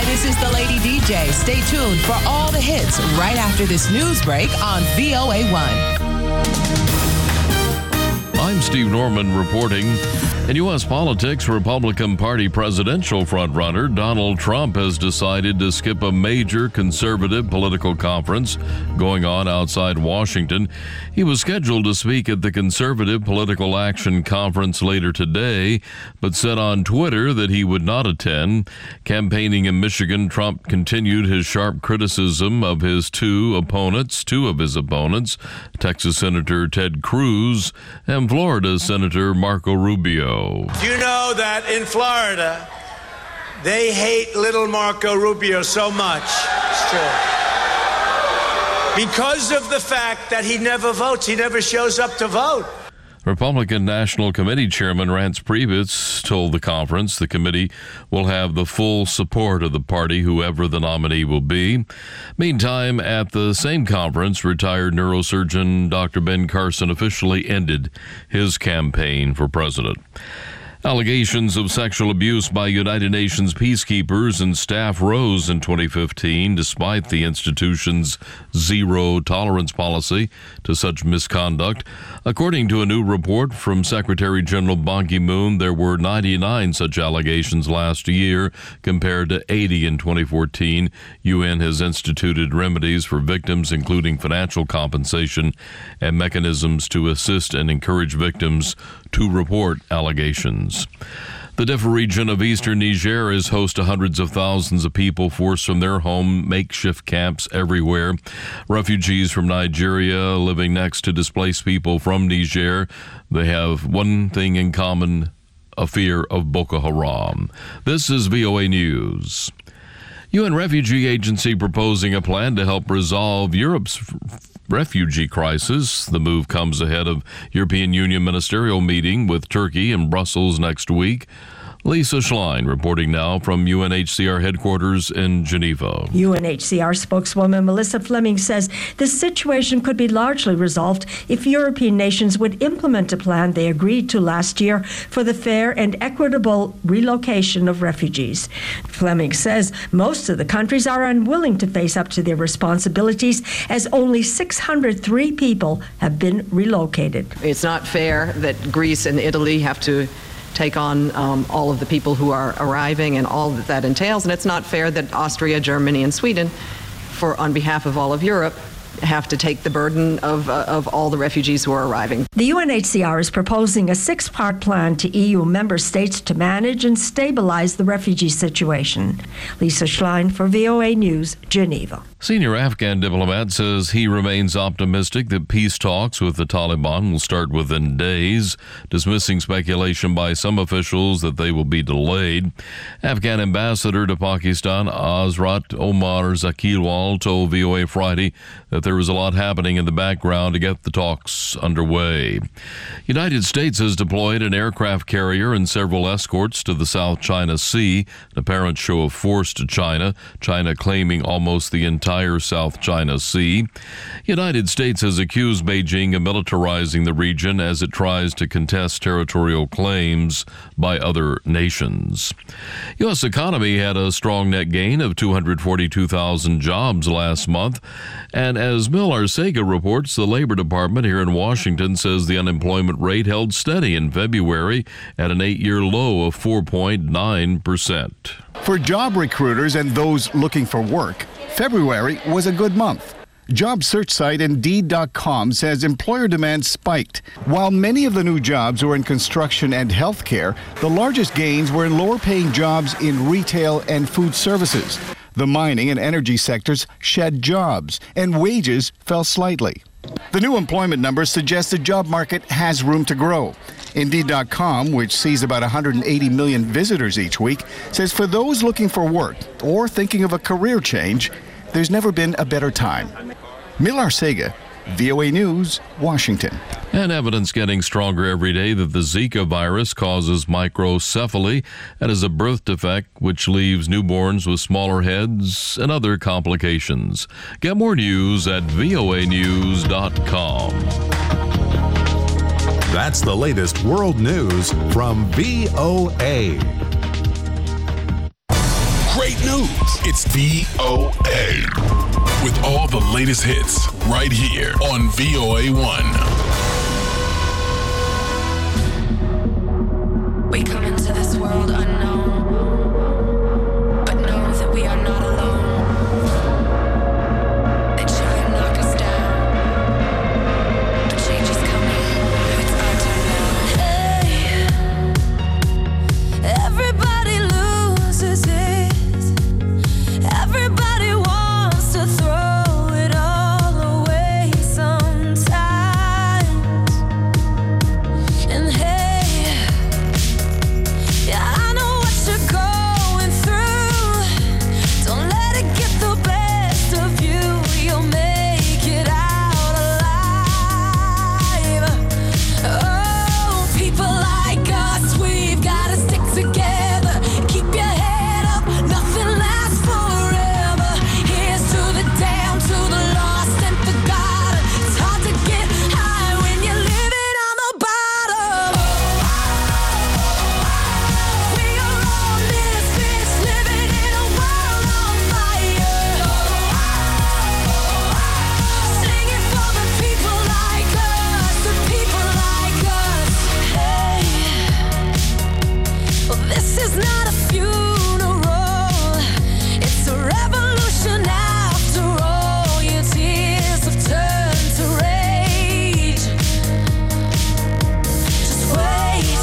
This is the Lady DJ. Stay tuned for all the hits right after this news break on VOA1. I'm Steve Norman reporting. In U.S. politics, Republican Party presidential frontrunner Donald Trump has decided to skip a major conservative political conference going on outside Washington. He was scheduled to speak at the Conservative Political Action Conference later today, but said on Twitter that he would not attend. Campaigning in Michigan, Trump continued his sharp criticism of his two of his opponents, Texas Senator Ted Cruz and Florida Senator Marco Rubio. Do you know that in Florida, they hate little Marco Rubio so much? It's true. Because of the fact that he never votes. He never shows up to vote. Republican National Committee Chairman Reince Priebus told the conference the committee will have the full support of the party, whoever the nominee will be. Meantime, at the same conference, retired neurosurgeon Dr. Ben Carson officially ended his campaign for president. Allegations of sexual abuse by United Nations peacekeepers and staff rose in 2015 despite the institution's zero-tolerance policy to such misconduct. According to a new report from Secretary General Ban Ki-moon, there were 99 such allegations last year compared to 80 in 2014. UN has instituted remedies for victims, including financial compensation and mechanisms to assist and encourage victims to report allegations. The Diffa region of eastern Niger is host to hundreds of thousands of people forced from their home, makeshift camps everywhere. Refugees from Nigeria living next to displaced people from Niger. They have one thing in common, a fear of Boko Haram. This is VOA News. UN Refugee Agency proposing a plan to help resolve Europe's refugee crisis. The move comes ahead of European Union ministerial meeting with Turkey in Brussels next week. Lisa Schlein reporting now from UNHCR headquarters in Geneva. UNHCR spokeswoman Melissa Fleming says the situation could be largely resolved if European nations would implement a plan they agreed to last year for the fair and equitable relocation of refugees. Fleming says most of the countries are unwilling to face up to their responsibilities, as only 603 people have been relocated. It's not fair that Greece and Italy have to take on all of the people who are arriving and all that entails. And it's not fair that Austria, Germany, and Sweden, on behalf of all of Europe, have to take the burden of all the refugees who are arriving. The UNHCR is proposing a 6-part plan to EU member states to manage and stabilize the refugee situation. Lisa Schlein for VOA News, Geneva. Senior Afghan diplomat says he remains optimistic that peace talks with the Taliban will start within days, dismissing speculation by some officials that they will be delayed. Afghan ambassador to Pakistan Azrat Omar Zakilwal told VOA Friday that there is a lot happening in the background to get the talks underway. United States has deployed an aircraft carrier and several escorts to the South China Sea, an apparent show of force to China, China claiming almost the entire South China Sea. United States has accused Beijing of militarizing the region as it tries to contest territorial claims by other nations. U.S. economy had a strong net gain of 242,000 jobs last month, and as Mil Arcega reports, the Labor Department here in Washington says the unemployment rate held steady in February at an 8-year low of 4.9%. For job recruiters and those looking for work, February was a good month. Job search site Indeed.com says employer demand spiked. While many of the new jobs were in construction and healthcare, the largest gains were in lower-paying jobs in retail and food services. The mining and energy sectors shed jobs, and wages fell slightly. The new employment numbers suggest the job market has room to grow. Indeed.com, which sees about 180 million visitors each week, says for those looking for work or thinking of a career change, there's never been a better time. Mil Arcega, VOA News, Washington. And evidence getting stronger every day that the Zika virus causes microcephaly. That is a birth defect which leaves newborns with smaller heads and other complications. Get more news at voanews.com. That's the latest world news from VOA. great news. It's VOA. With all the latest hits right here on VOA1. We come into this world unknown, but know that we are not alone. They try and knock us down, but change is coming. It's our time now. Hey, everybody loses it. Everybody wants to throw it all away sometimes. And hey, yeah, I know what you're going through. Don't let it get the best of you. You'll make it out alive. Oh, people like us, we've got to stick together. Keep your head up, nothing lasts forever. Here's to the down, to the lost and forgotten. It's hard to get high when you're living on the bottom. We are all misfits living in a world on fire. Singing for the people like us, the people like us. Hey, well, this is not a funeral, it's a revolution after all. Your tears have turned to rage. Just wait,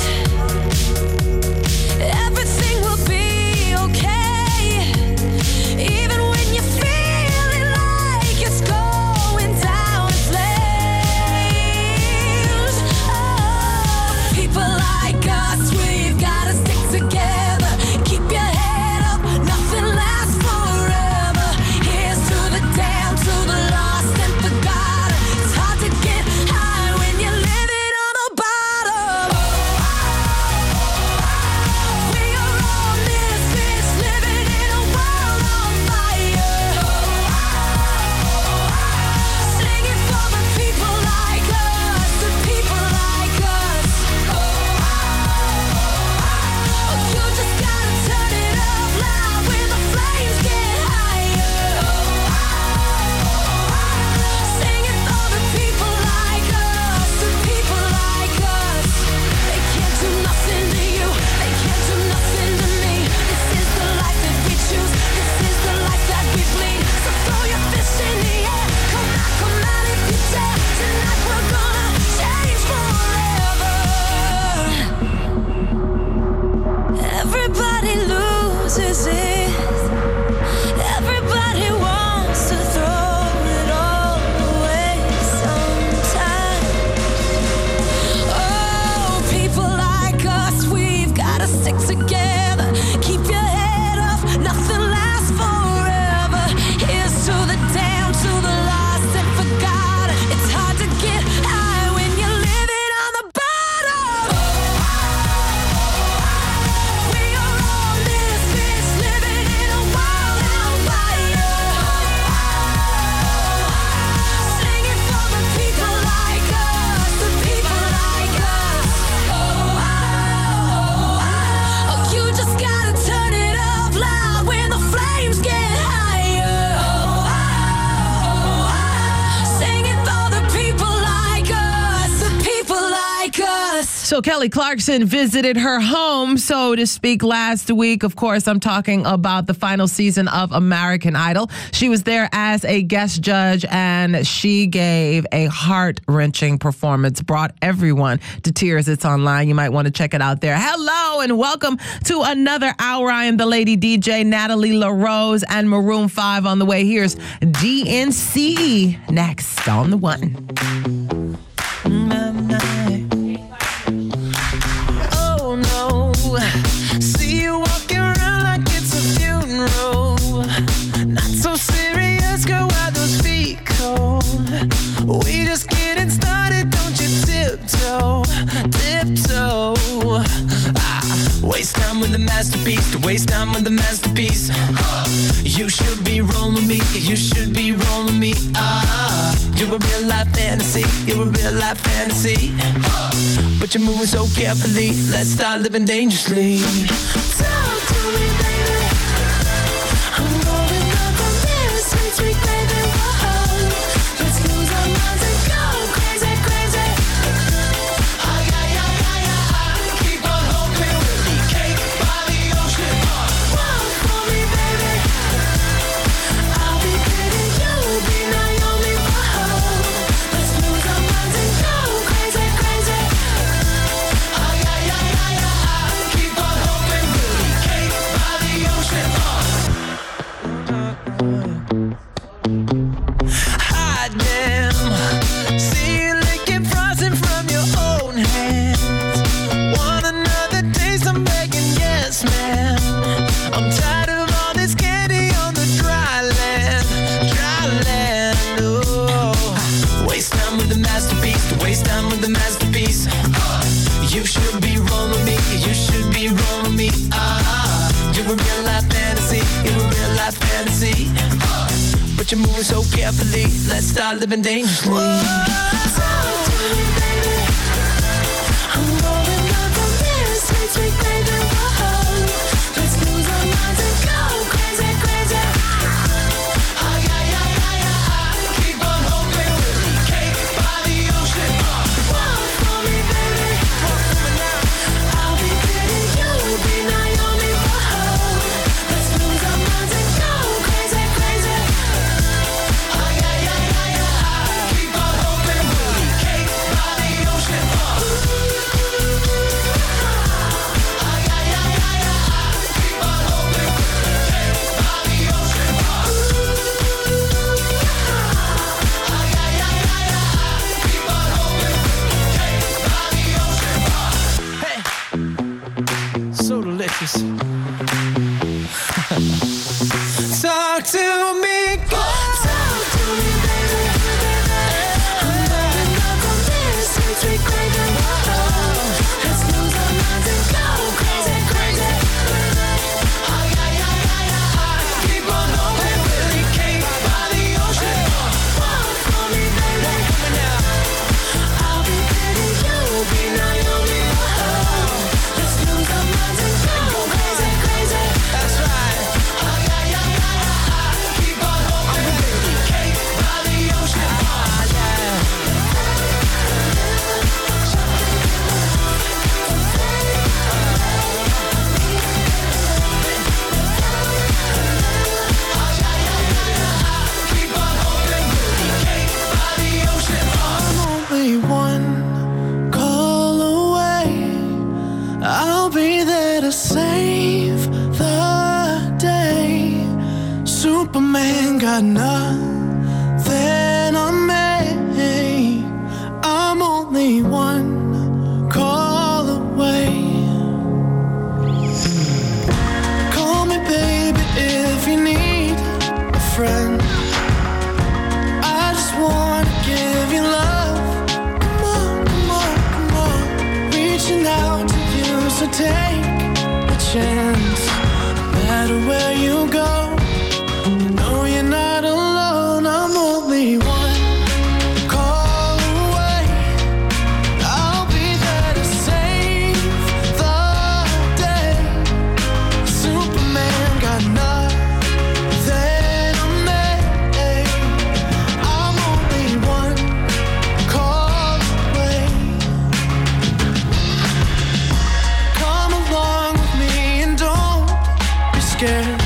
everything will be okay. Even when you're feeling like it's going down in flames. Oh, people like us, we've got to stick together. Keep your head up, nothing lasts forever. Here's to the down, to the lost and forgotten. It's hard to get high when you're living on the bottom. We are all misfits living in a world on fire. Singing for the people like us, the people like us. You just gotta turn it up loud when the flames get higher. Singing for the people like us, the people like us. They can't do nothing to you, they can't do nothing to me. This is the life that we choose, this is the life that we bleed. So throw your fist in the air, come out if you dare. Tonight we're gonna change forever. Everybody loses it. Everybody wants to throw it all away sometime. Oh, people like us, we've got to stick together. Keep your head up, nothing lasts forever. Here's to the down, to the lost and forgotten. It's hard to get high when you're living on the bottom. We are all misfits living in a world on fire. Singing for the people like us, the people like us. Oh, you just gotta turn it up loud when the flames get higher. Singing for the people like us, the people like us. So Kelly Clarkson visited her home, so to speak, last week. Of course, I'm talking about the final season of American Idol. She was there as a guest judge, and she gave a heart-wrenching performance, brought everyone to tears. It's online. You might want to check it out there. Hello, and welcome to another hour. I am the Lady DJ, Natalie LaRose, and Maroon 5 on the way. Here's DNC next on the one. Oh no, see you walking around like it's a funeral. Not so serious, girl, why those feet cold? We just getting started, don't you tiptoe, tiptoe. Waste time with the masterpiece, to waste time with the masterpiece. You should be rolling me, you should be rolling me. You're a real life fantasy, you're a real life fantasy. But you're moving so carefully, let's start living dangerously. Talk to me, baby. ecstasy in a real life fantasy. But you're moving so carefully. Let's start living dangerously. Talk to me, baby. I'm rolling up on this sweet, sweet baby. Whoa. Let's lose our minds and go crazy, crazy. Oh, yeah, yeah, yeah, yeah. Keep on hoping we'll be cake by the ocean. Walk for me, baby. Walk for me now. I'll be pretty, you'll be Naomi. Whoa. Let's lose our minds and go crazy, crazy. Oh, yeah, yeah, yeah, yeah. Keep on hoping we'll be cake by the ocean. Oh, yeah, yeah, yeah, yeah. Keep on hoping we'll be cake by the ocean. Oh, yeah, yeah, yeah, yeah. Keep on hoping we'll be cake by the ocean. Hey, so delicious. Talk to me, God. Talk to me, baby. I'm rolling up on this sweet, sweet gravy. Whoa. Let's lose our minds and go crazy, crazy. Oh, yeah, yeah, yeah, yeah. Keep on hoping we'll be cake by the ocean. Walk for me, baby. Walk for me now. I'll be pretty, you'll be Naomi. Whoa. Let's lose our minds and go crazy, crazy. That's right. Oh, yeah, yeah, yeah, yeah. Keep on hoping we'll be cake by the ocean. Oh, yeah. Keep on hoping we'll be cake by the ocean. I'm only one call away. I'll be there to save the day. Superman got nothing on me. I'm only one call away. Call me, baby, if you need a friend. I just wanna give you love. Come on, come on, come on. Reaching out to you, so take a chance. No matter where you go, you know you're not alone. I'm only one call away. I'll be there to save the day. Superman got nothing on me. I'm only one call away. Come along with me and don't be scared.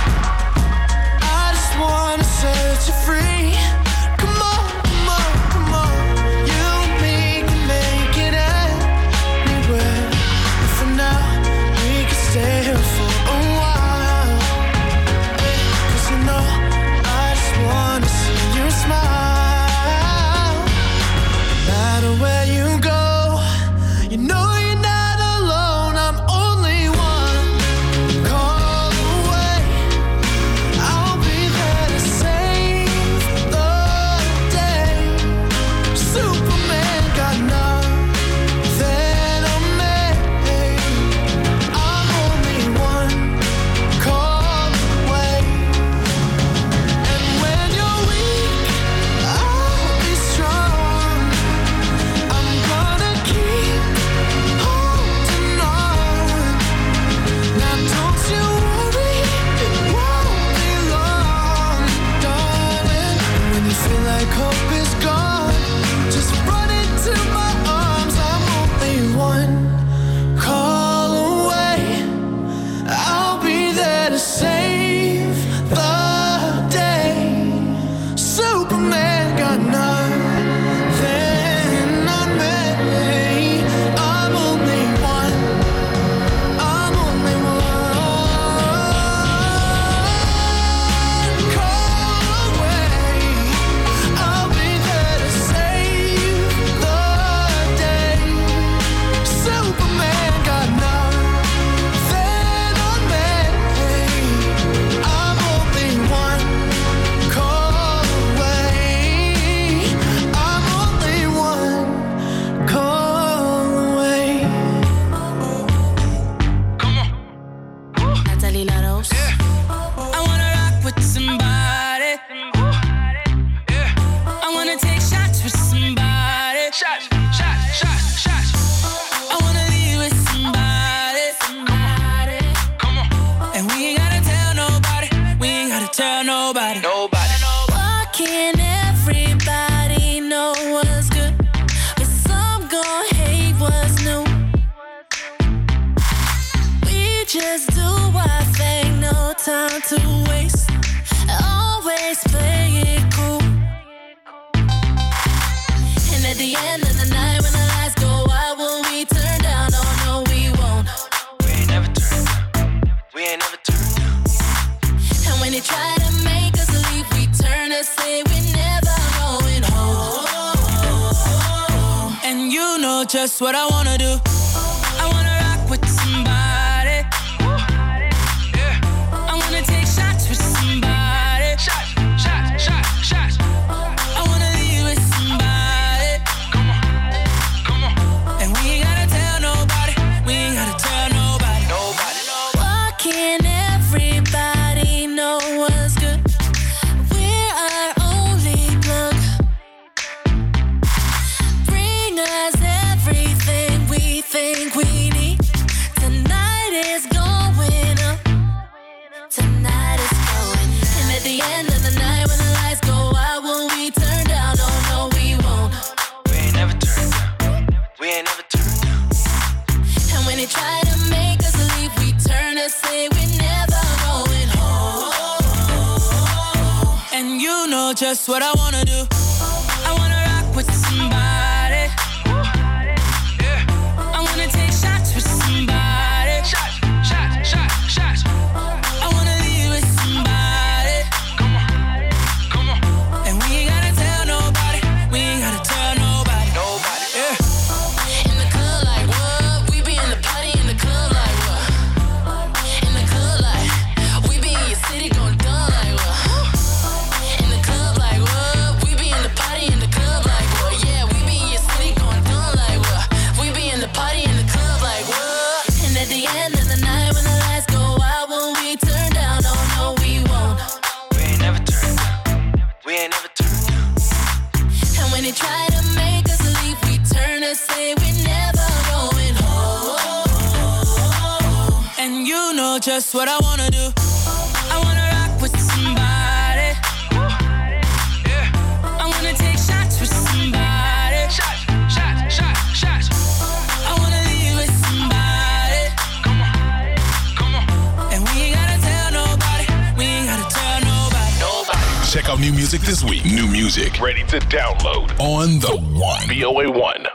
I just wanna set you free. Come on, come on, come on. You and me can make it anywhere. And for now, we can stay here for a while. 'Cause you know, I just wanna see you smile. No matter where you go, you know you're not alone. I'm only one call away. I'll be there to save time to waste. Always play it cool. And at the end of the night, when the lights go out, will we turn down? Oh no, we won't. We ain't never turned down. We ain't never turned down. And when they try to make us leave, we turn and say we're never going home. And you know just what I wanna do. I wanna rock with somebody. Yeah. I wanna take shots with somebody. Shots, shots, shots, shots. I wanna leave with somebody. Come on, come on. And we ain't gotta tell nobody. We ain't gotta tell nobody. Nobody. Why can't everybody know what's good? We're our only plug. Bring us everything we think we need. Tonight is going up. Tonight is going up. And at the end of the night, when the lights go out, will we turn down? Oh no, we won't. We ain't never turned down. We ain't never turned down. And when they try to make us leave, we turn and say we're never going home. And you know just what I wanna do. I wanna rock with somebody. Yeah. I wanna take shots with somebody. Shots, shots, shots, shots. I wanna leave with somebody. Come on, come on. And we ain't gotta tell nobody. We ain't gotta tell nobody. Nobody. Yeah. In the club like what? We be in the party in the club like what? In the club like we be in your city going dumb like what? In the club like what? We be in the party in the club like what? Yeah, we be in your city going dumb like what? We be in the party in the club like what? And at the end of the night, when the lights go out, will we turn down? Oh no, we won't. We ain't never turned down. We ain't never turned down. And when they try to make us leave, we turn and say we're never going home. And you know just what I wanna do. I wanna rock with somebody. Yeah. I wanna take shots with somebody. Shots, shots, shots, shots. I wanna leave with somebody. Come on, come on. And we ain't gotta tell nobody. We ain't gotta tell nobody. Nobody. Check out new music this week. New music ready to download on the One. VOA One.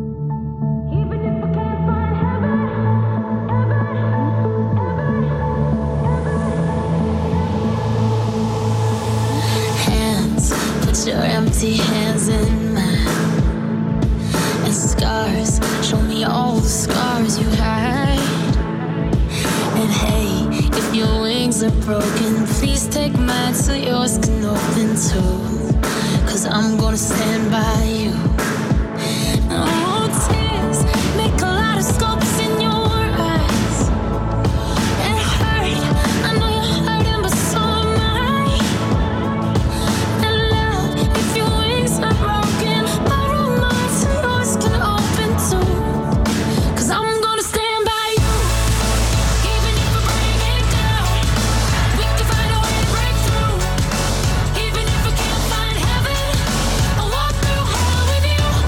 Hands, put your empty hands in mine. And scars, show me all the scars you hide. And hey, if your wings are broken, please take mine so yours can open too. 'Cause I'm gonna stand by you. Oh, tears make a lot of scopes in your eyes. And hurt, I know you're hurting, but so am I. And love, if your wings are broken, borrow mine so yours can open too. 'Cause I'm gonna stand by you. Even if we bring it down, we can find a way to break through. Even if we can't find heaven, I'll walk through hell with you.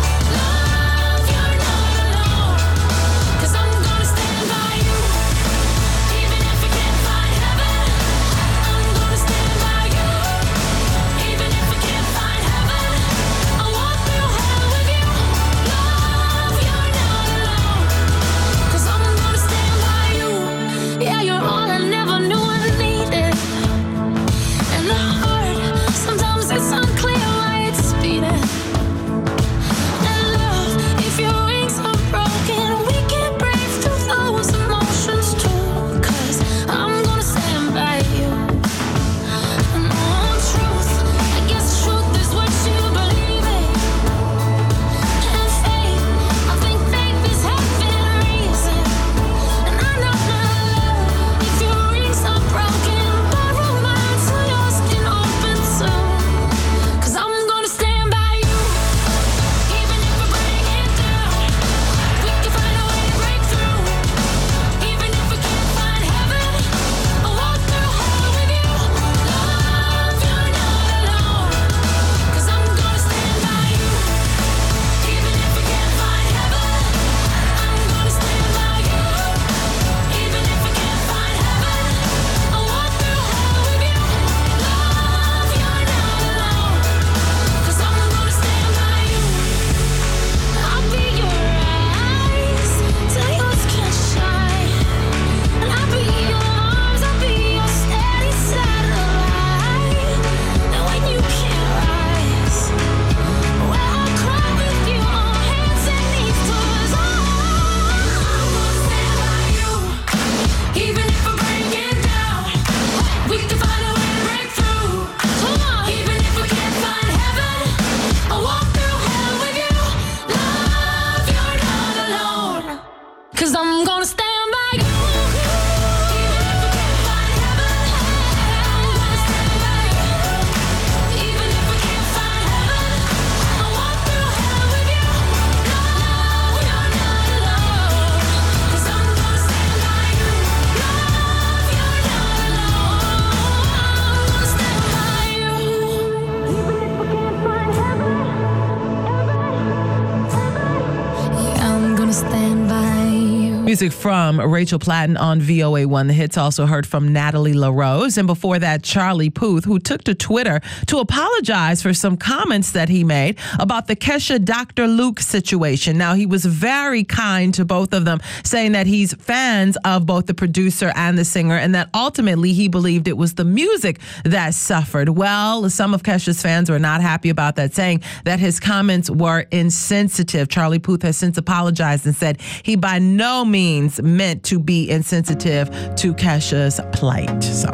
Music from Rachel Platten on VOA1 The Hits. Also heard from Natalie LaRose. And before that, Charlie Puth, who took to Twitter to apologize for some comments that he made about the Kesha Dr. Luke situation. Now, he was very kind to both of them, saying that he's fans of both the producer and the singer, and that ultimately he believed it was the music that suffered. Well, some of Kesha's fans were not happy about that, saying that his comments were insensitive. Charlie Puth has since apologized and said he by no means meant to be insensitive to Kesha's plight. So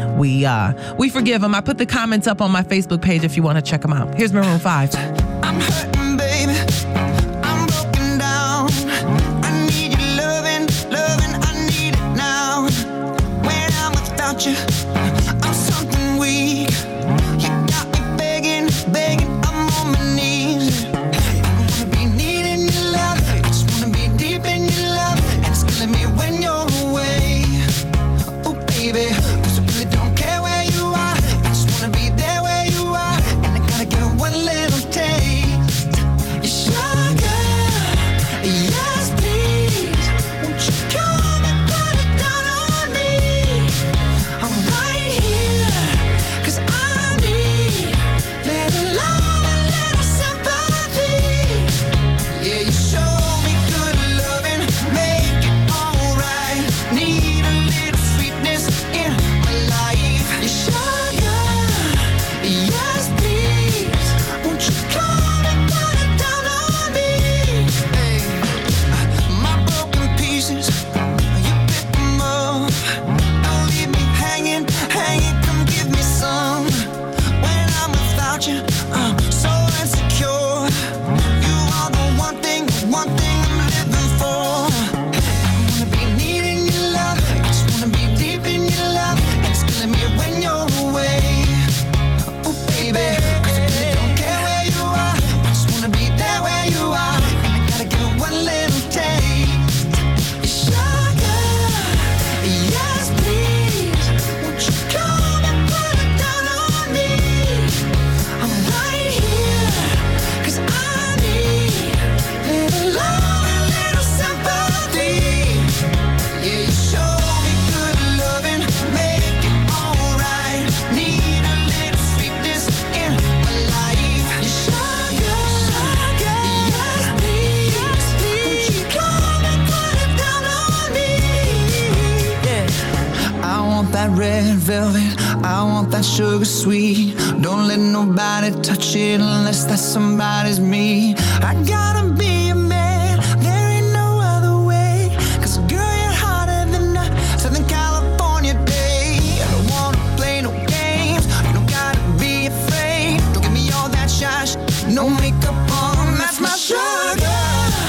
we forgive him. I put the comments up on my Facebook page if you want to check them out. Here's Maroon 5. I'm hurting, baby. I'm broken down. I need your loving, I need it now. When I'm without you, I'm something weak. You got me begging, I'm on my knees. I wanna be needing your love. I just wanna be deep in your love. And it's killing me when you're away. Oh, baby, 'cause I really don't care where you are. I just wanna be there where you are. And I gotta get one little taste. Your sugar, yes please. Won't you come and put it down on me? I'm right here, 'cause I need little love and little sympathy. Yeah, you show me good loving, make it alright. Need a little sweetness in my life. Your sugar, yes please. Won't you come and put it down on me? Hey, my broken pieces, you pick them up. Don't leave me hanging, come give me some. When I'm without you, I'm so insecure. You are the one thing I'm living for. I wanna be needing your love, I just wanna be deep in your love. And it's killing me when you're away. Oh baby, 'cause I really don't care where you are. I just wanna be there where you are. And I gotta get one little taste. Your sugar, yes please. Won't you come and put it down on me? I'm right here, 'cause I need little love and little sympathy. Yeah, you show me good loving, make it alright. Need a little sweetness in my life. Your sugar, yes please. Won't you come and put it down on me? Yeah. I want that red velvet, I want that sugar sweet. Don't let nobody touch it unless that somebody's me. I gotta be a man, there ain't no other way. 'Cause girl, you're hotter than a Southern California day. I don't wanna play no games, you don't gotta be afraid. Don't give me all that shy no makeup on, that's my sugar.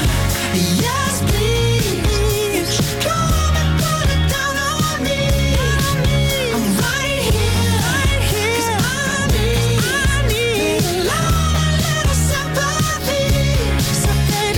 Yes please, come and put it down on me. I'm right here, 'cause I need little love and little sympathy. So baby,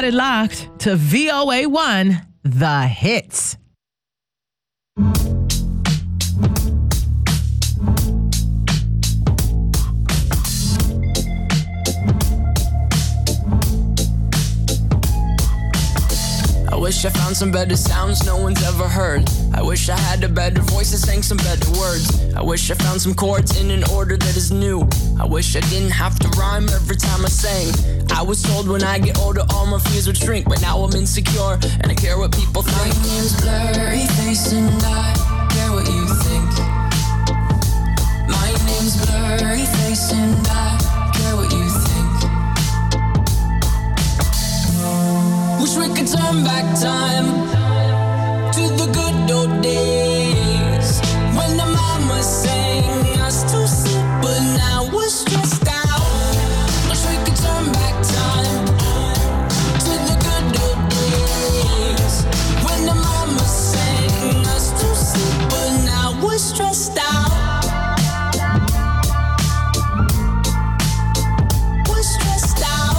it locked to VOA1, The Hits. I wish I found some better sounds no one's ever heard. I wish I had a better voice and sang some better words. I wish I found some chords in an order that is new. I wish I didn't have to rhyme every time I sang. I was told when I get older all my fears would shrink, but now I'm insecure and I care what people think. My name's Blurry Face and I care what you think. My name's Blurry Face and I care what you think. Wish we could turn back time to the good old days when the mama sang us to sleep, but now we're stressed out. Wish we could turn back time to the good old days when the mama sang us to sleep, but now we're stressed out. We're stressed out.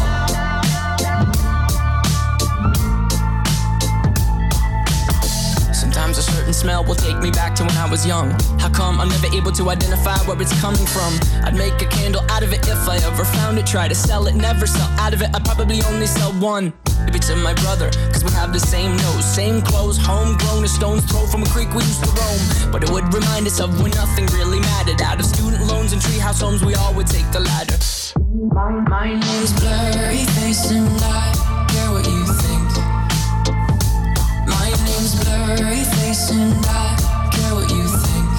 Sometimes a certain smell will take me back to when I was young. How come I'm never able to identify where it's coming from? I'd make a candle out of it if I ever found it. Try to sell it, never sell out of it. I'd probably only sell one. Maybe to my brother, cause we have the same nose, same clothes, homegrown, a stone's throw from a creek we used to roam. But it would remind us of when nothing really mattered. Out of student loans and treehouse homes, we all would take the ladder. My name's Blurry Face and I care what you think. My name's Blurry Face and I care what you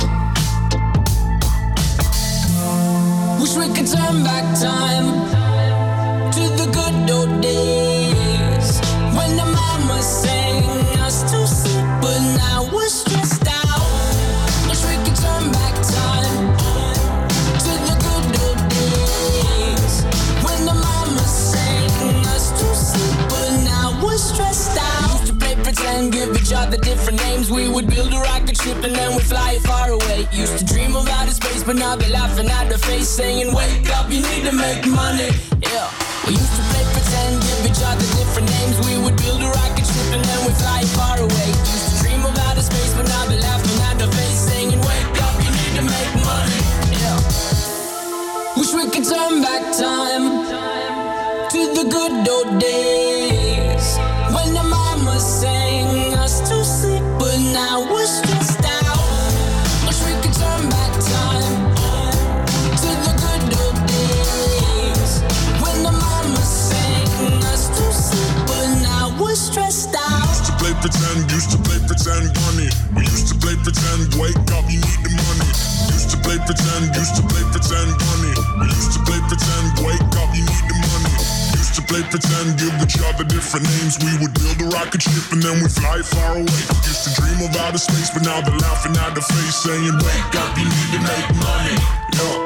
think. Wish we could turn back time to the good old days when the mama sang us to sleep, but now we're stressed out. Wish we could turn back time to the good old days when the mama sang us to sleep, but now we're stressed out. Used to play pretend, give each other different names. We would build a rocket ship and then we'd fly it far away. Used to dream of outer space, but now they're laughing at the face, saying, wake up, you need to make money. Yeah. We used to play pretend, give each other different names. We would build a rocket ship and then we'd fly it far away. Used to dream of outer space, but now they're laughing at the face, saying, wake up, you need to make money. Yeah. Wish we could turn back time to the good old days when the mama sang us to sleep, but now we're stressed out. Wish we could turn back time to the good old days when the mama sang us to sleep, but now we're stressed out. Used to play pretend, bunny. We used to play pretend, wake up, you need the money. Used to play pretend, bunny. We used to play pretend, wake up, you need the money. Used to play pretend, give each other different names. We would build a rocket ship and then we'd fly far away. Used to dream of outer space, but now they're laughing at the face, saying, wake up, you need to make money. Yeah.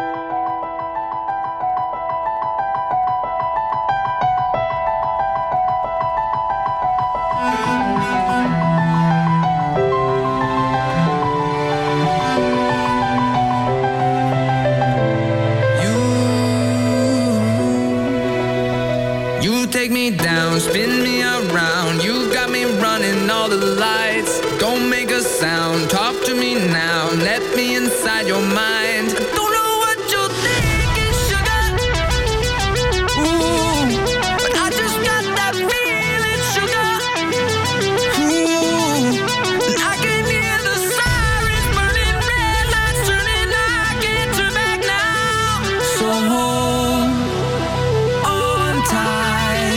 Take me down, spin me around. You got me running all the lights. Don't make a sound, talk to me now. Let me inside your mind. I don't know what you're thinking, sugar. Ooh, but I just got that feeling, sugar. Ooh, and I can hear the sirens burning, red lights turning. I can't turn back now. So hold on tight.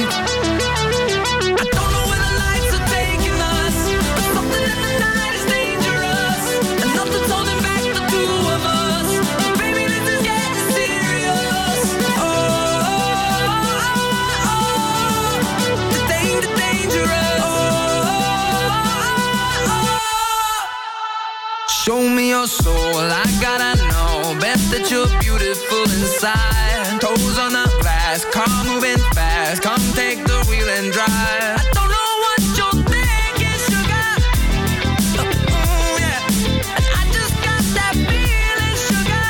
Show me your soul, I gotta know. Bet that you're beautiful inside. Toes on the glass, car moving fast. Come take the wheel and drive. I don't know what you're thinking, sugar. Yeah. And I just got that feeling, sugar.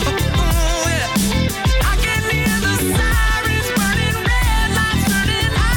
Yeah. I can hear the sirens burning, red lights turning. I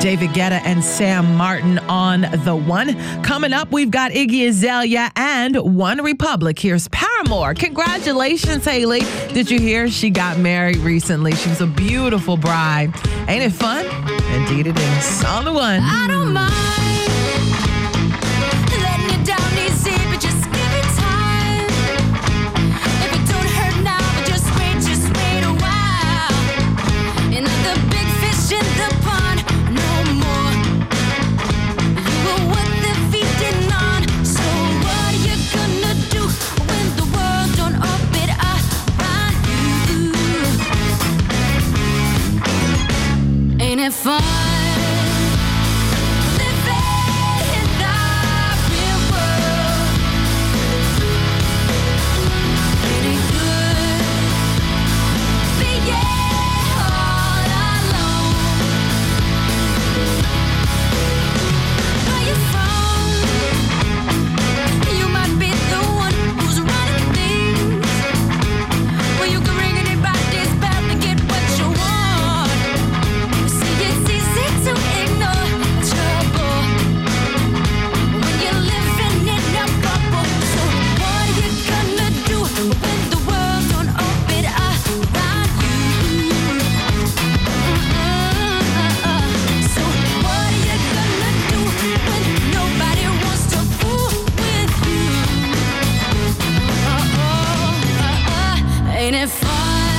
David Guetta and Sam Martin on the one. Coming up, we've got Iggy Azalea and One Republic. Here's Paramore. Congratulations, Haley. Did you hear she got married recently? She was a beautiful bride. Ain't it fun? Indeed it is. On the one. I don't mind letting you down easy, but just give it time. If it don't hurt now, but just wait a while. And the big fish in the pond, no more. You were what they're feeding on. So what are you gonna do when the world don't orbit around you? Ain't it fun? Ain't it fun?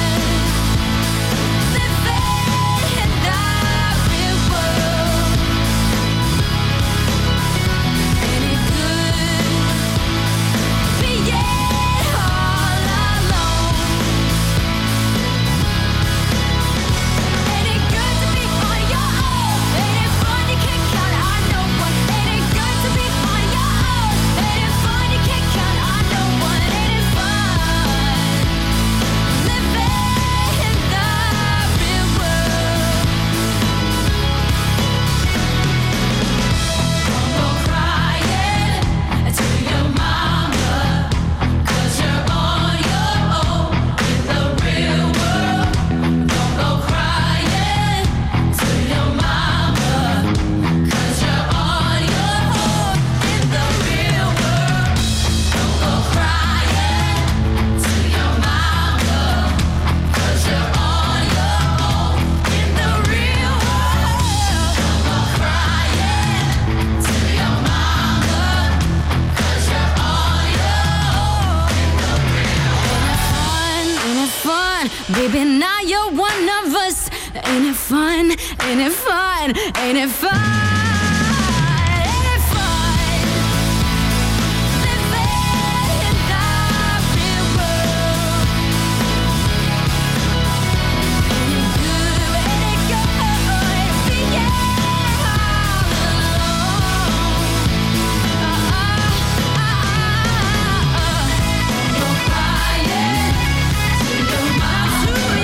Baby, now you're one of us. Ain't it fun? Ain't it fun? Ain't it fun? Ain't it fun? Living in the real world. Ain't it good? Ain't it good? Being all alone. No crying to your mama.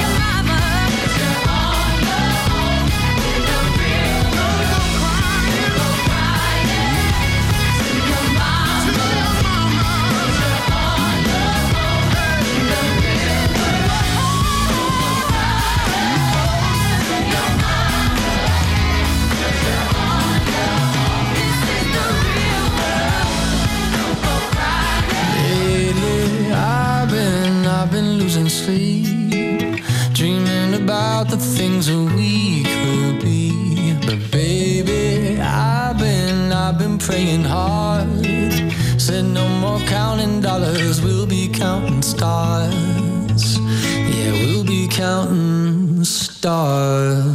I've been losing sleep, dreaming about the things that we could be. But baby, I've been praying hard. Said no more counting dollars, we'll be counting stars. Yeah, we'll be counting stars.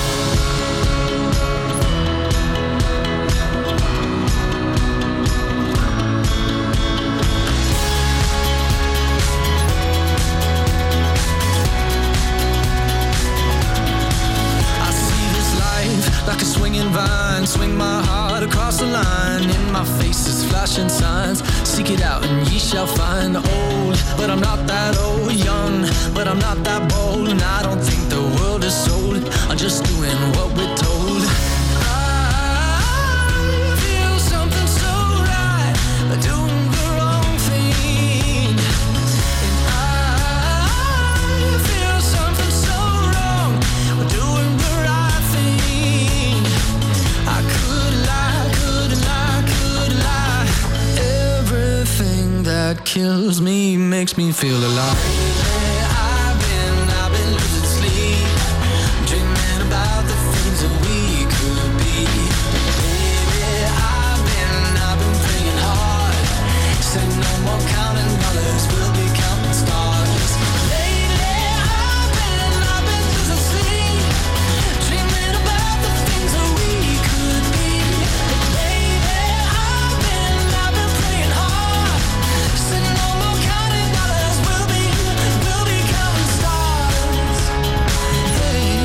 Like a swinging vine, swing my heart across the line. In my face is flashing signs. Seek it out and ye shall find. Old, but I'm not that old. Young, but I'm not that bold. And I don't think the world is sold. I'm just doing what we're told. I feel something so right, doing the wrong thing. And I feel something so wrong, doing the right thing. Lately I've been losing sleep, dreaming about the things that we could be. Baby, I've been praying hard, said no more counting dollars, we'll be counting stars. Lately I've been losing sleep, dreaming about the things that we could be. Baby, I've been praying hard, said no more counting dollars, we'll be counting stars. Hey.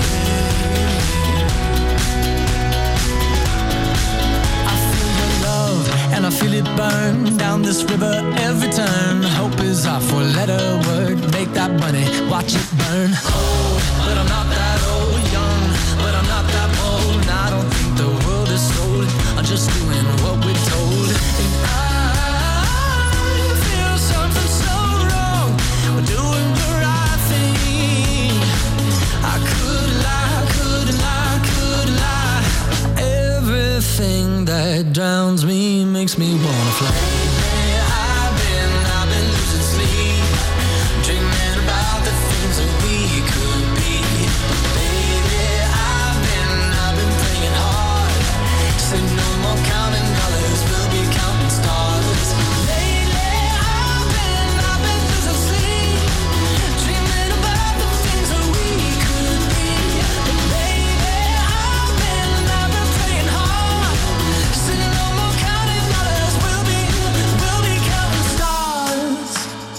I feel your love and I feel it burn down this river every turn. Hope is our four-letter word. Make that money, watch it burn. Old, but I'm not that old. Young, but I'm not that bold. And I don't think the world is sold. I'm just doing what we're told. And I feel something so wrong. We're doing the right thing. I could lie, could lie, could lie. Everything that drowns me makes me wanna fly. I've been losing sleep, dreaming about the things that we could be. Baby, I've been praying hard, said no more counting dollars, we'll be counting stars. Lately, I've been losing sleep, dreaming about the things that we could be. Baby, I've been praying hard, said no more counting dollars, we'll be counting stars.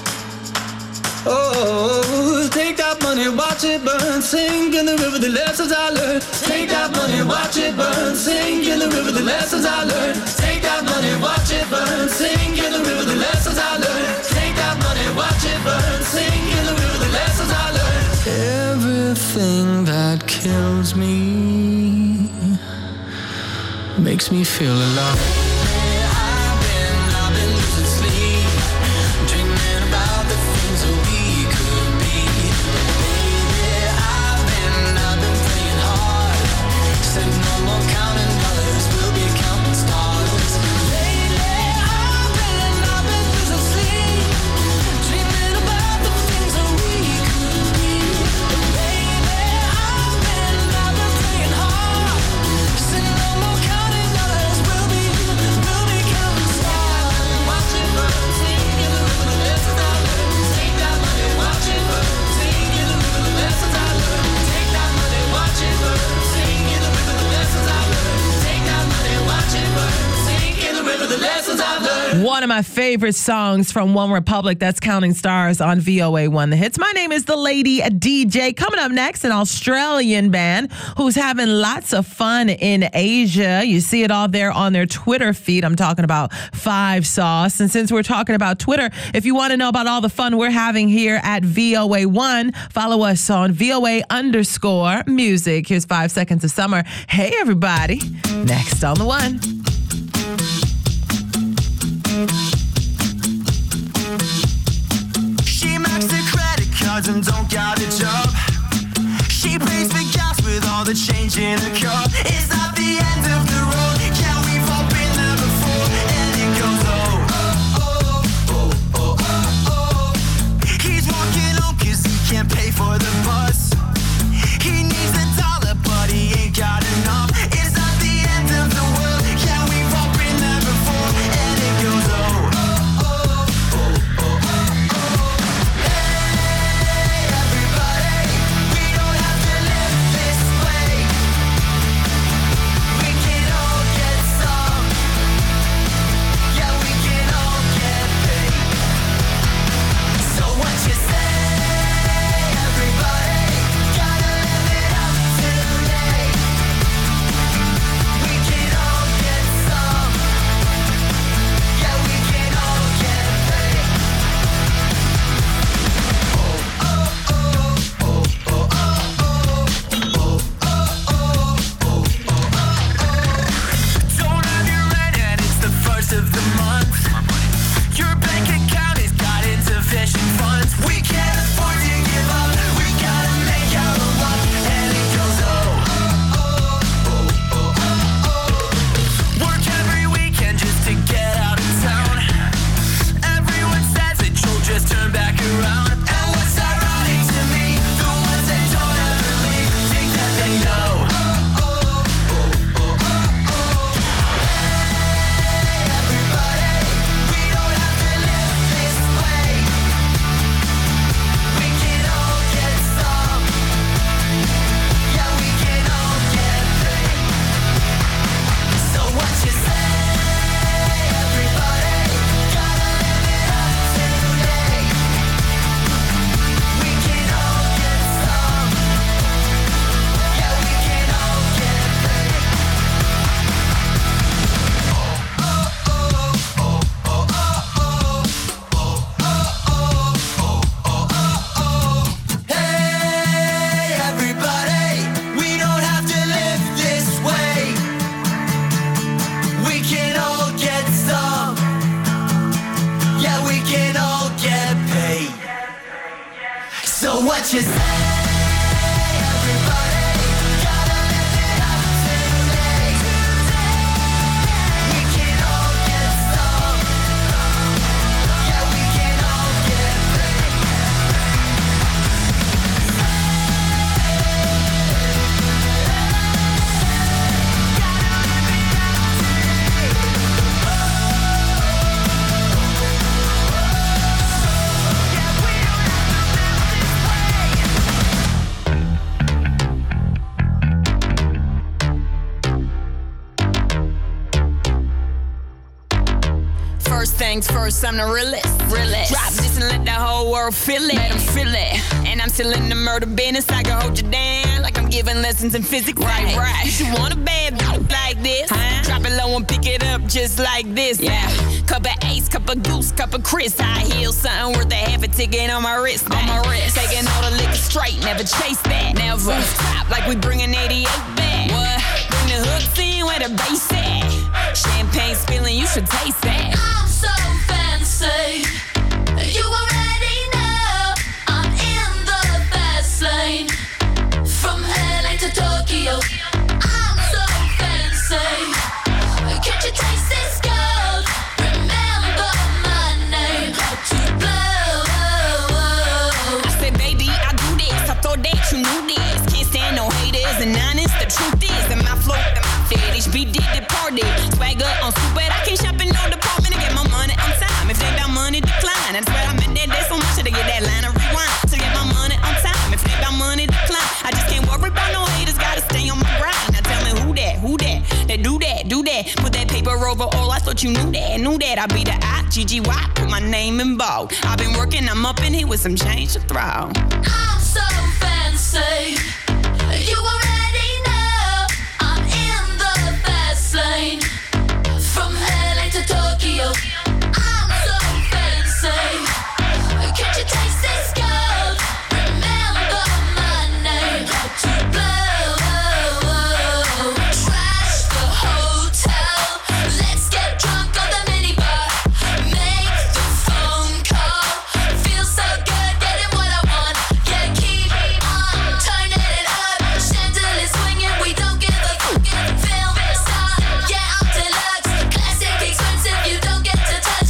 Oh, take that money, watch it burn, sing in the river the lessons I learned. Take that money, watch it burn, sing in the river the lessons I learned. Take that money, watch it burn, sing in the river the lessons I learned. Take that money, watch it burn, sing in the river the lessons I learned. Everything that kills me makes me feel alive. I've been losing sleep, dreaming about the things that we could be. Baby, I've been praying hard, said no more counting dollars, we'll be counting stars. Lately, I've been losing sleep, dreaming about the things that we could be. Baby, I've been praying hard, said no more counting dollars, we'll be counting stars. Watch it burn, sing in the river the lessons I learned. Take that money, watch it burn, sing in the river the lessons I learned. Take that money, watch it burn, sing in the river the lessons I learned. Take that money, watch it burn, sing in the river the lessons I learned. One of my favorite songs from One Republic, that's Counting Stars on VOA1 The Hits. My name is the Lady DJ. Coming up next, an Australian band who's having lots of fun in Asia. You see it all there on their Twitter feed. I'm talking about Five Sauce. And since we're talking about Twitter, if you want to know about all the fun we're having here at VOA1, follow us on VOA_music. Here's 5 Seconds of Summer. Hey, everybody. Next on The One. She maxed the credit cards and don't got a job. She pays for gas with all the change in her car. Is that the end of the road? Yeah, we've all been there before. And it goes oh, oh, oh, oh, oh, oh. He's walking home 'cause he can't pay for the bus. He needs a dollar but he ain't got enough. Is that the end of the world? Yeah, we've all been there before. And it goes oh, oh, oh, oh, oh, oh, oh. Hey, everybody, we don't have to live this way. So what you say, everybody? Gotta live it up today. We can all get some. Yeah, we can all get paid. First things first, I'm the realest. Drop this and let the whole world feel it. Let them feel it. And I'm still in the murder business. I can hold you down like I'm giving lessons in physics. Right. You should want a bad bitch like this. Huh? Drop it low and pick it up just like this. Yeah. Cup of Ace, cup of Goose, cup of Chris. High heels, something worth a half a ticket on my wrist. Taking all the liquor straight, never chase that. Never stop like we bringing 88 back. What? Bring the hooks in where the bass at. Champagne spilling, you should taste that. I'm so fancy. You already know I'm in the fast lane. From LA to Tokyo, I'm so fancy. Can't you taste this gold? Remember my name. To blow. I said, baby, I do this. I thought that you knew this. Can't stand no haters and honest. The truth is that my flow, HB did the party. Swagger on stupid. I can't shop in no department to get my money on time. If they got money, decline. That's where I'm in there. There's so much to get that line of rewind. To get my money on time. If they got money, decline. I just can't worry about no haters. Gotta stay on my grind. Now tell me who that? They do that. Put that paper over all. I thought you knew that. I be the I-G-G-Y. Put my name in bold. I've been working. I'm up in here with some change to throw. I'm so fancy. You already know I'm in the fast lane. From LA to Tokyo, I'm so fancy. Can't you taste this gold? Remember my name. To blow. Trash the hotel. Let's get drunk on the minibar. Make the phone call. Feel so good getting what I want. Yeah, keep on turning it up. Chandelier swinging, we don't give a fuck. Film star, yeah, I'm deluxe. Classic expensive, you don't get to touch.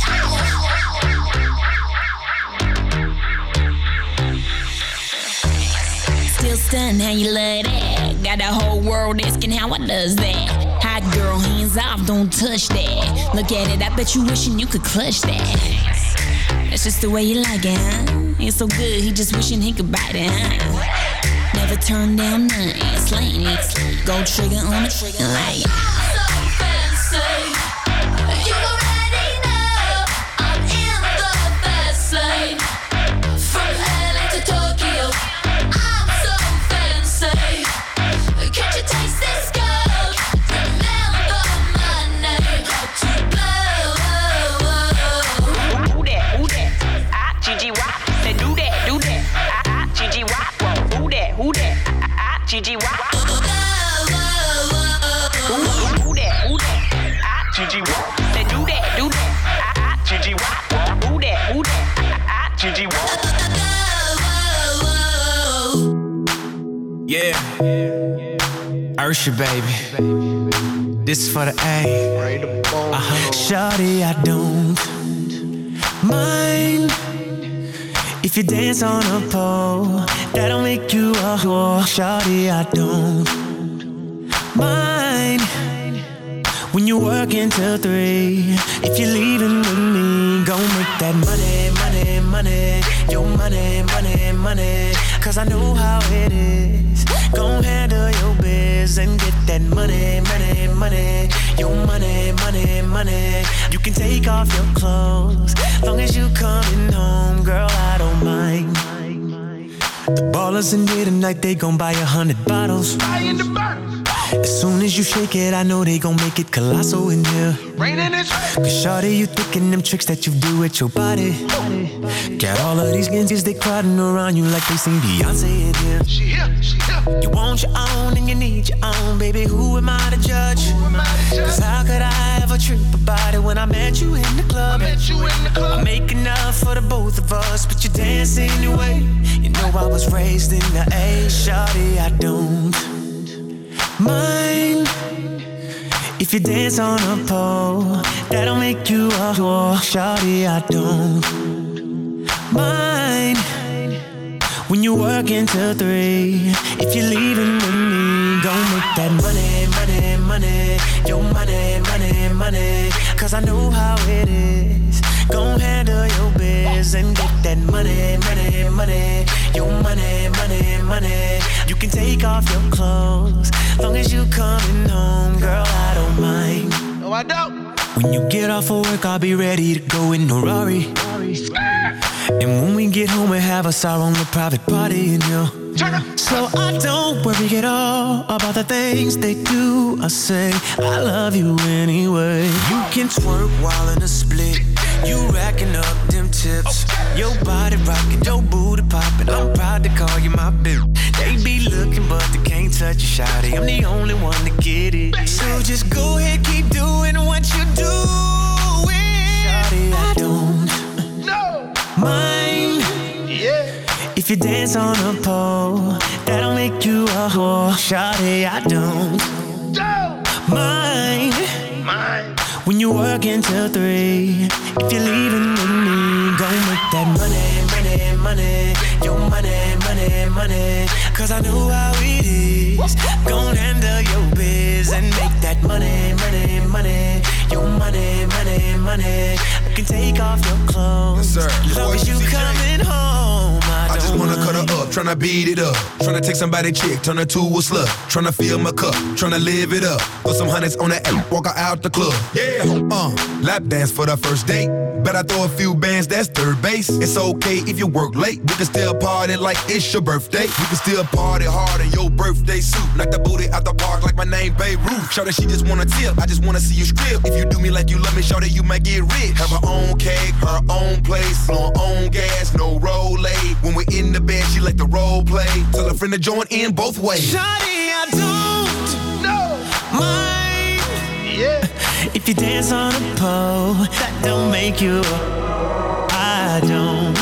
Still stunned how you love that. Got the whole world asking how I does that. Hot girl, hands off, don't touch that. Look at it, I bet you wishing you could clutch that. That's just the way you like it, huh? It's so good, he just wishing he could bite it, huh? Never turn down nothing, slaying it. Gold trigger on it, like I'm so fancy. You already know I'm in the fast lane. From LA to Tokyo, I'm so fancy. Can't you taste this gold? Remember my name. To blow. who that? I-G-G-Y. Say do that. I-G-G-Y. Who that? I-G-G-Y. Who that? I-G-G-Y. Say do that. I-G-G-Y. Who that? I-G-G-Y. Yeah, Ursha, baby. This is for the A. Shawty, I don't mind if you dance on a pole. That'll make you a whore. Shawty, I don't mind when you work until 3. If you're leaving with me, go make that money, money, money. Your money, money, money. Cause I know how it is. Gon' handle your biz and get that money, money, money. Your money, money, money. You can take off your clothes, long as you coming home, girl, I don't mind. The ballers in here tonight, they gon' buy 100 bottles. As soon as you shake it, I know they gon' make it colossal in here. Cause shawty, you thinking them tricks that you do with your body. Got all of these ninjas, they crowding around you like they seen Beyonce in here. She here. You want your own and you need your own, baby. Who am I to judge? Cause how could I ever trip about it when I met you in the club? I make enough for the both of us, but you dance anyway. You know I was raised in the A, shawty, I don't mind if you dance on a pole. That'll make you a whore, shawty, I don't mind when you work until 3. If you're leaving with me, gon' make that money, money, money. Your money, money, money. Cause I know how it is. Gon' handle your biz and get that money, money, money. Your money, money, money. You can take off your clothes, long as you coming home, girl, I don't mind. No, I don't. When you get off of work, I'll be ready to go in the Rari. And when we get home, we have us our own private party in here. So I don't worry at all about the things they do. I say, I love you anyway. You can twerk while in a split. You racking up them tips. Your body rocking, your booty popping. I'm proud to call you my bitch. They be looking, but they can't touch you, shawty. I'm the only one to get it. So just go ahead, keep doing what you do. Shawty, I don't mind if you dance on a pole. That'll make you a whore, shawty, I don't mind when you work until 3. If you're leaving with me, gon' make that money, money, money. Your money, money, money. Cause I know how it is. Gon' handle your biz and make that money, money, money. Your money, money, money. I can take off your clothes, as long as you coming home. I just wanna cut her up, tryna beat it up. Tryna take somebody chick, turn her to a slut. Tryna fill my cup, tryna live it up. Put some hundreds on that app, walk her out the club. Yeah, lap dance for the first date. Bet I throw a few bands, that's third base. It's okay if you work late. We can still party like it's your birthday. We can still party hard in your birthday suit. Knock the booty out the park like my name Beirut. Show that she just wanna tip, I just wanna see you strip. If you do me like you love me, show that you might get rich. Have her own cake, her own place, on own gas, no roll aid. When we're in the bed, she like the role play. Tell a friend to join in both ways. Shawty, I don't mind if you dance on a pole. That don't make you. I don't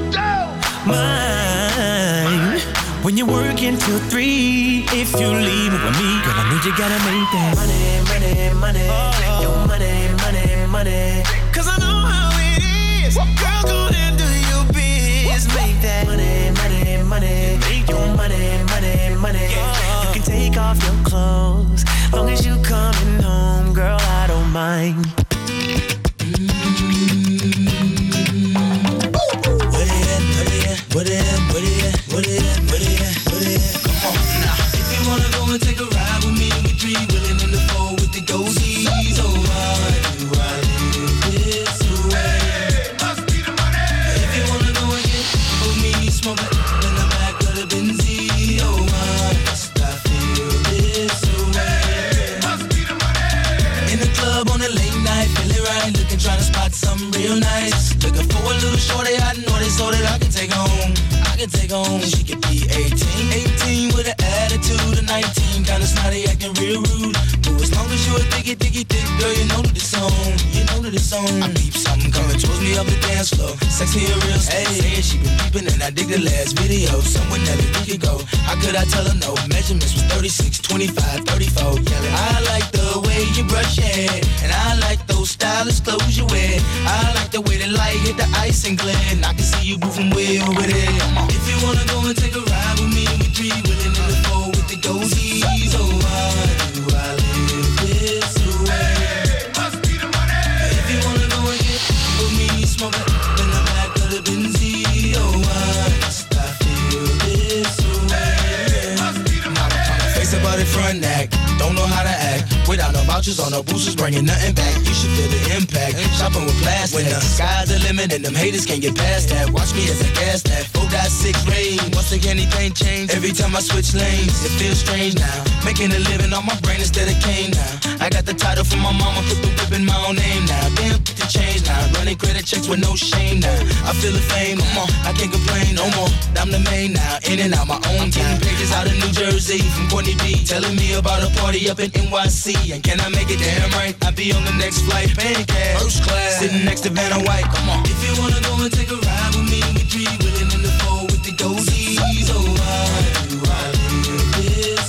mind when you work until 3. If you leave with me, girl, I need you gotta make that money, money, money. Your money, money, money. Cause I know how it is. Girl, go and do your biz. Make that money, money, money. Your money, money, money. You can take off your clothes, long as you coming home, girl, I don't mind. What it at? Come on now. If you wanna go and take a ride with me, we 3 willing in the 4 with the goatees. Oh, why do I live this way? Must be the money. If you wanna go and get with me, smoke it in the back of the Benzie. Oh, why must I feel this way? Must be the money. In the club on a late night, feeling right, looking, trying to spot something real nice. Looking for a little shorty, I know they so that I can take home. Take home, she could be 18 with an attitude of 19, kinda snotty, acting real rude. But as long as you a thick, girl, you know that it's on. I peep something coming towards me up the dance floor. Sexy and real stuff. Hey, she been peeping and I dig the last video. Somewhere that we could go. How could I tell her no? Measurements was 36, 25, 34. Yelling, I like the way you brush your hair, and I like those stylish clothes you wear. I like the way the light hit the ice and glare, and I can see you moving way over there. If you wanna go and take a ride with me, we 3 willing in the 4 with the goatees. Oh, why do I live this way? Must be the money. If you wanna go and get with me, smoke it in the back of the Benzie. Oh, why must I feel this way? Must be the money. Face about it front act, don't know how to act. Without no vouchers or no boosters, bringing nothing back. You should feel the impact. Shopping with plastic. When the sky's the limit and them haters can't get past that. Watch me as I gas that 4.6 rays. me. Once again, anything changed. Every time I switch lanes, it feels strange now. Making a living on my brain instead of cane now. I got the title from my mama, put the whip in my own name now. Damn, put the change now. Running credit checks with no shame now. I feel the fame, come on, I can't complain no more. I'm the main now, in and out my own time. Pages out of New Jersey from Courtney B, telling me about a party up in NYC. And can I make it damn right? I'll be on the next flight, paying cash, first class, sitting next to Vanna White. Come on. If you wanna go and take a ride with me, we three willing in the four with the goatees. Oh, why do I live this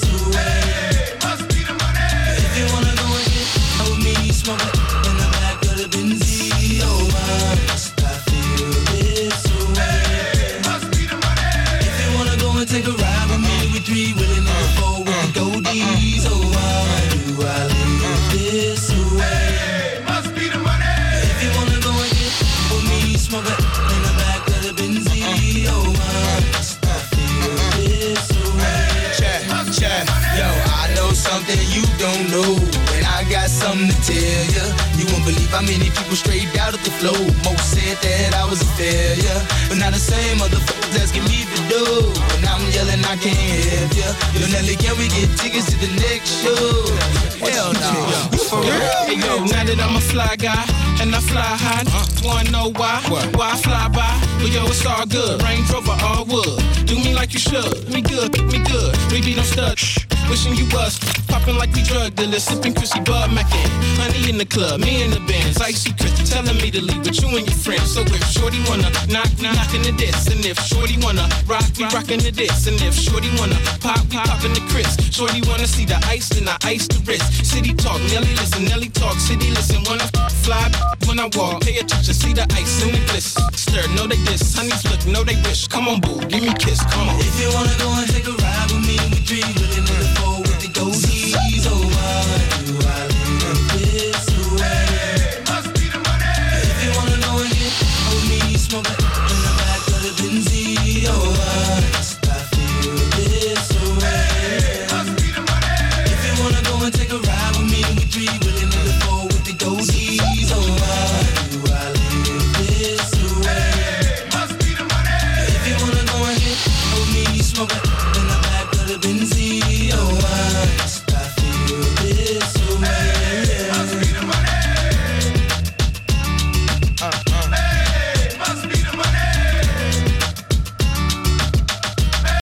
way? Must be the money. If you wanna go and get out with me, smoke it in the back of the Benzie. Oh, why must I feel this way? Must be the money. If you wanna go and take a ride with me, we three willing in the four with the goatees. Oh, why do I live this way? Must be the money. If you wanna go and get with me, smoke it in the back of the Benzie. Oh, why must I feel this way? Check, yo, I know something you don't know, and I got something to tell ya. You won't believe how many people straight out of the flow. Most said that I was a failure, but now the same motherfuckers asking me to do. And I'm yelling, I can't help ya. Yo, Nelly, can we get tickets to the next show? Hell no. For real? Hey, yo, now that I'm a fly guy, and I fly high, wanna know why? Why I fly by? Well, yo, it's all good. Range Rover, all wood. Do me like you should. Me good, me good. We be no stud. Wishing you was popping like we drug dealers, sipping Chrissy Bud Mackin. Honey in the club, me in the Benz, icy Chris telling me to leave with you and your friends. So if Shorty wanna knock, we knockin' the diss, and if Shorty wanna rock, we rockin' the diss, and if Shorty wanna pop, we poppin' the Chris. Shorty wanna see the ice, then I ice the wrist. City talk, Nelly listen, Nelly talk, city listen. When I fly, when I walk, pay attention, see the ice in the bliss. Stir, know they diss, honeys look, know they wish. Come on, boo, give me a kiss, come on. If you wanna go and take a ride with me, we three willing in the four with the goatees. Oh, why do I live this way? Must be the money. If you wanna go and get with me, smoke it in the back of the Benzie. Oh, why must I feel this way? Must be the money. If you wanna go and take a ride with me, we three willing in the four with the goatees. Oh, why do I live this way? Must be the money. If you wanna go and get with me, smoke it